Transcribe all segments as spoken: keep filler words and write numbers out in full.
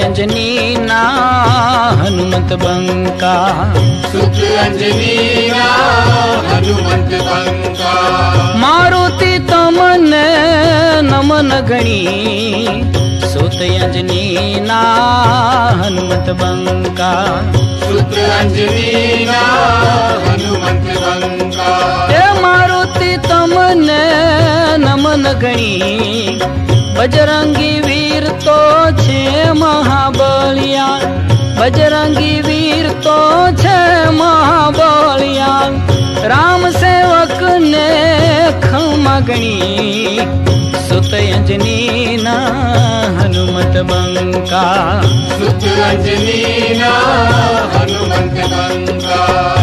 अंजनी ना हनुमंत बंका, सुत अंजनी ना हनुमंत बंका। मारुति तमने नमन गणी, सुत अंजनी ना हनुमत बंका, सुत अंजनी ना हनुमंत बंका। हे मारुति तमने नमन गणी, बजरंगी वीर तो छे महाबलिया, बजरंगी वीर तो छे महाबलिया। राम सेवक ने खमा गणी, सुत अंजनी ना हनुमत बंका, सुत अंजनी ना हनुमंत बंका।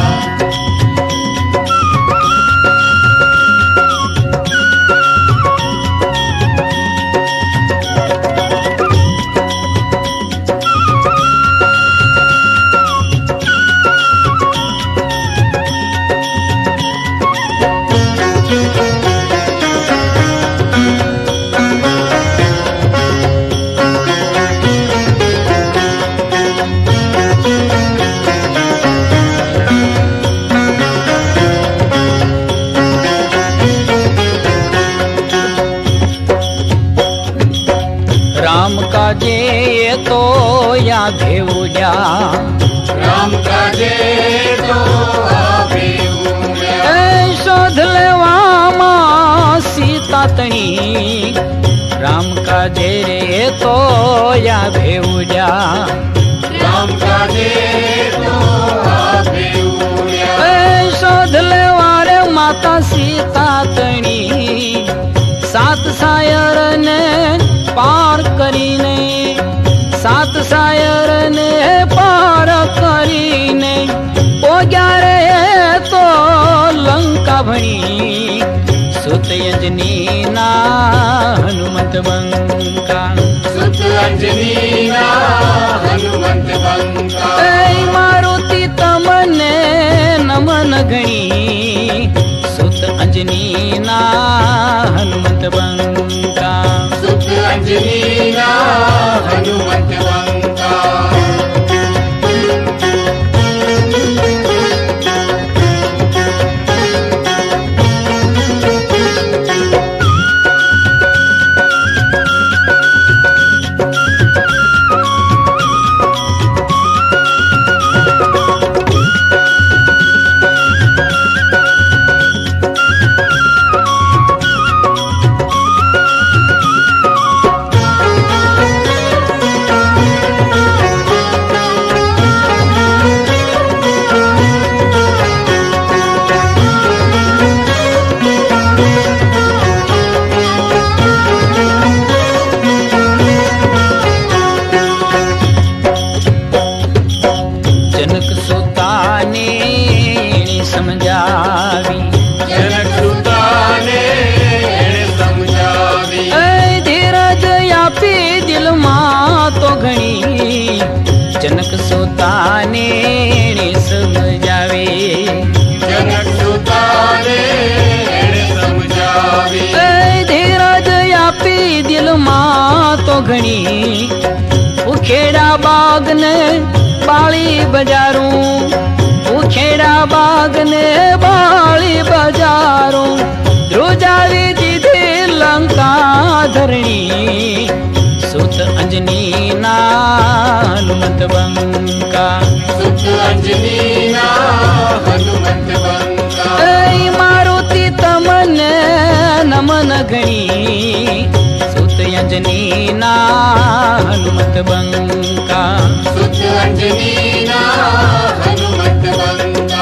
राम काजे तो या भेऊल्या, राम काजे तो भेऊल्या। शोध लेवा सीता तणी, राम काजे रे तो या भेऊल्या, राम काजे तो भेऊल्या। शोध लेवा रे माता सीता तणी, सात सायर ने पार करीने, सात सायर ने पार करीने, पोग्या रे तो लंका भणी, सुत अंजनी ना हनुमंत बंका, सुत अंजनी ना हनुमंत बंका। ऐ मारुति तमने नमन गणी, सुत अंजनी ना हनुमंत बंका, सुत अंजनी ना हनुमंत बंका। जनक सुता ने समझावी, जनक सुता ने समझावी। ऐ धीरज यापी दिल मां तो घणी, जनक सुता ने समझावी, जनक सुता ने समझावी। ऐ धीरज यापी दिल मां तो घणी, उखेड़ा बाग ने बाली बजारूं, उखेड़ा बाग ने बाली बजारूं, ध्रुजावी दीदी लंका धरणी, सुत अंजनी ना हनुमत बंका, सुत अंजनी ना हनुमंत बंका। ऐ मारुति तमने नमन गणी, सुत अंजनी ना हनुमत बंका, सुत अंजनी ना हनुमंत बंका।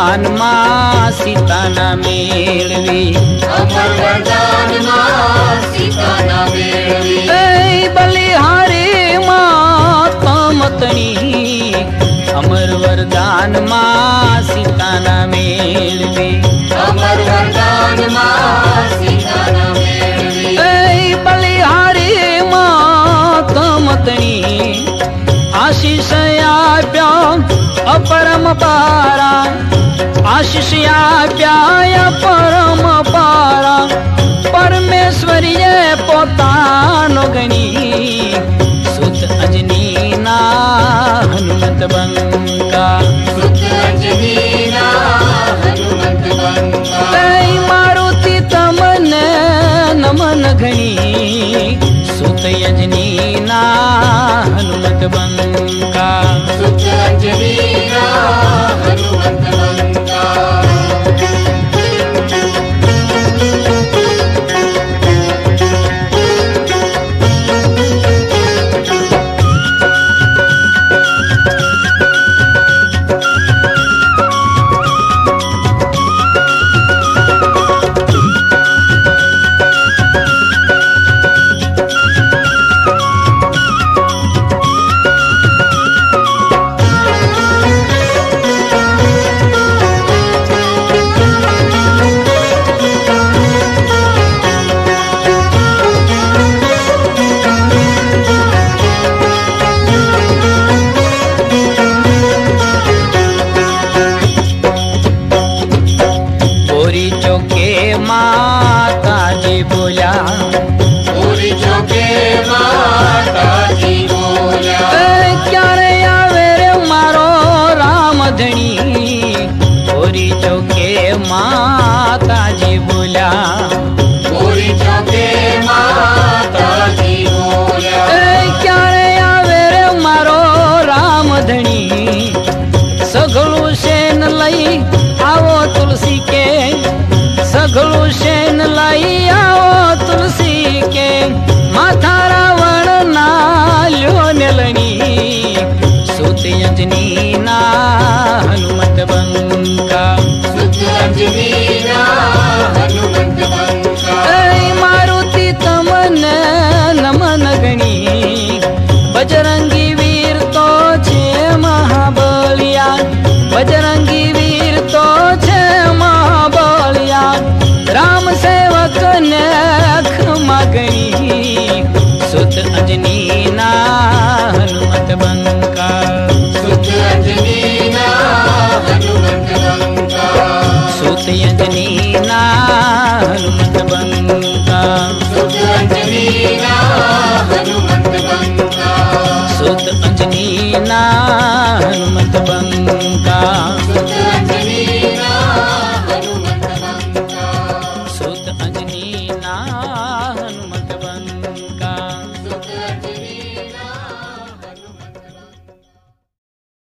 वरदान માં સીતાના મેળવી અમર વરદાન માં સીતાના મેળવી એ બલિહારી માં તમતણી અમર વરદાન માં સીતાના મેળવી અમર વરદાન માં સીતાના મેળવી એ બલિહારી માં તમતણી આશીષ આપ્યા अपरम पारा आशीष आप्या परम पारा परमेश्वरीए पोतानो गणी सुत अंजनी ना हनुमत बंका સુત અંજનીના હનુમંત બંકા મારુતિ તમને નમન ઘણી સુત અંજની ના હનુમત બંકા સુત અંજનીના હનુમંત બંકા माताजी बोल्या પૂરી ચોકે માતાજી બોલ્યા ક્યારે આવે રે મારો રામ ધણી ઓરી ચોકે માતાજી બોલ્યા પૂરી ચોકે માતાજી બોલ્યા ક્યારે આવે રે મારો રામ ધણી સઘળું શેન લઈ આવો તુલસી કે સઘળું શેન લઈ આવો તુલસી કે માથા રાવણ ના લ્યો ને લણી સુત અંજની ના હનુમત બંકા સુત અંજનીના હનુમંત બંકા મારુતિ તમને નમન ગણી બજરંગી વીર તો છે મહાબલિયા બજરંગી વીર તો છે મહાબલિયા રામ સેવક ને ખમા ગણી સુત અંજની ના હનુમત બંકા સુત અંજનીના હનુમંત બંકા સુત અંજની ના હનુમત બંકા સુત અંજનીના હનુમંત બંકા સુત અંજની ના હનુમત બંકા